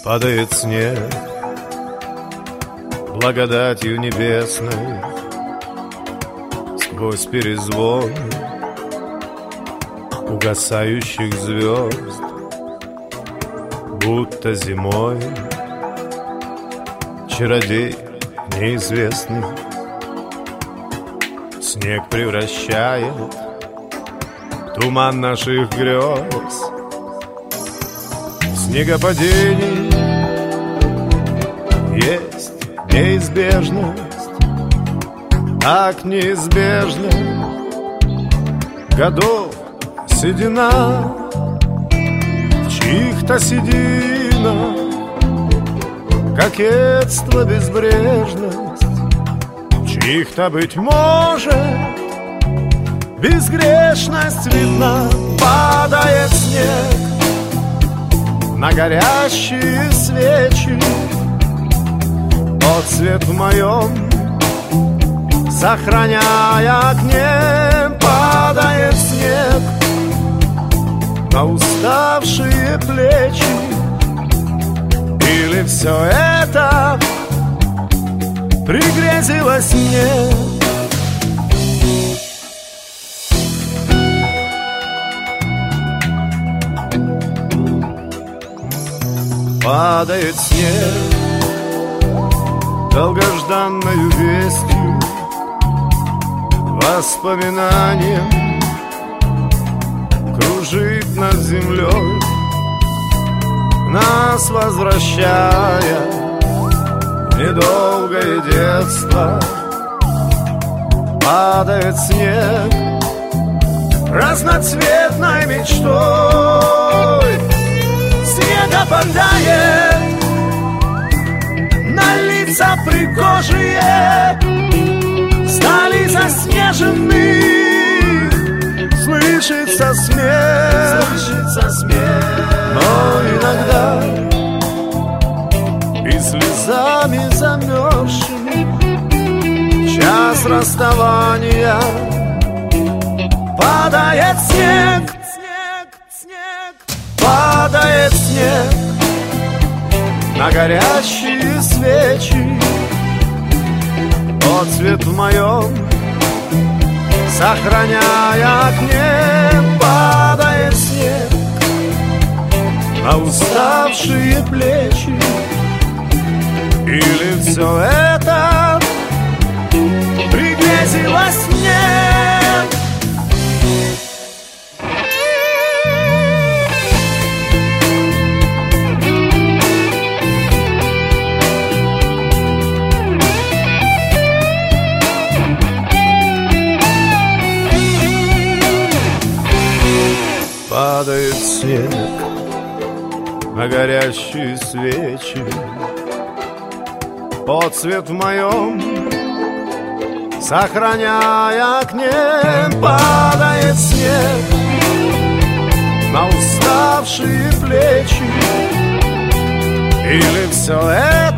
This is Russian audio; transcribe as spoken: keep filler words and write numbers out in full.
Падает снег благодатью небесной сквозь перезвон угасающих звезд, будто зимой чародей неизвестный снег превращает в туман наших грез. В снегопадении есть неизбежность, так неизбежна годов седина, в чьих-то сединах кокетство, безбрежность, в чьих-то, быть может, безгрешность видна. Падает снег на горящие свечи, отцвет в моем сохраняя огнем. Падает снег на уставшие плечи, или все это пригрезилось мне? Падает снег долгожданною вестью, воспоминанием кружит над землей, нас возвращая в недолгое детство. Падает снег разноцветной мечтой, снег опадает на лица пригожие, стали заснежены. Слышится смех, слышится смех, но иногда и слезами замерзшими в час расставания падает снег, снег, снег, падает снег на горящие свечи, отцвет в моем сохраняя огнем. Падает снег на уставшие плечи, или все это пригрезилось мне? Падает снег на горящие свечи, отцвет в моем сохраняя огнем. Падает снег на уставшие плечи, или все это